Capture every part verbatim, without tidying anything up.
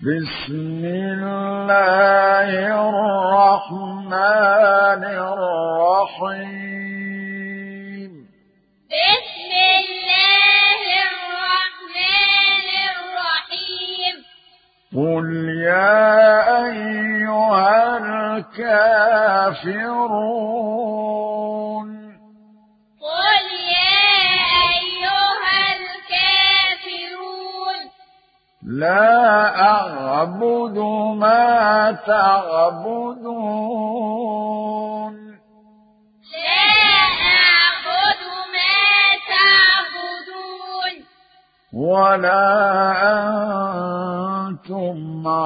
بسم الله الرحمن الرحيم بسم الله الرحمن الرحيم قل يا أيها الكافرون قل يا أيها الكافرون لا أعبد ما تعبدون لا أعبد ما تعبدون ولا أنتم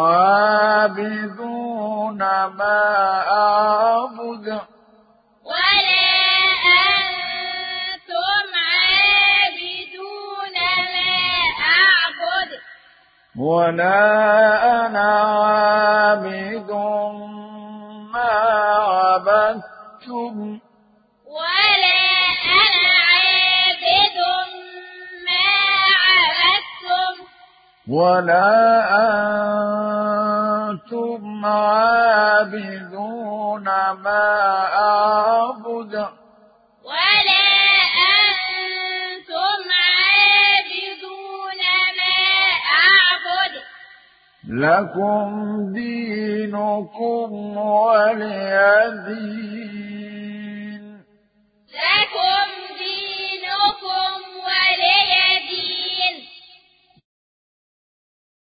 عابدون ما أعبد ولا أنتم عابدون ما أعبد ولا أنا عابد ما عبدتم ولا أنا عابد ما عبدتم ولا أنتم عابدون ما أعبد ولا أنتم عابدون ما أعبد لكم دينكم ولي دين لكم دينكم ولي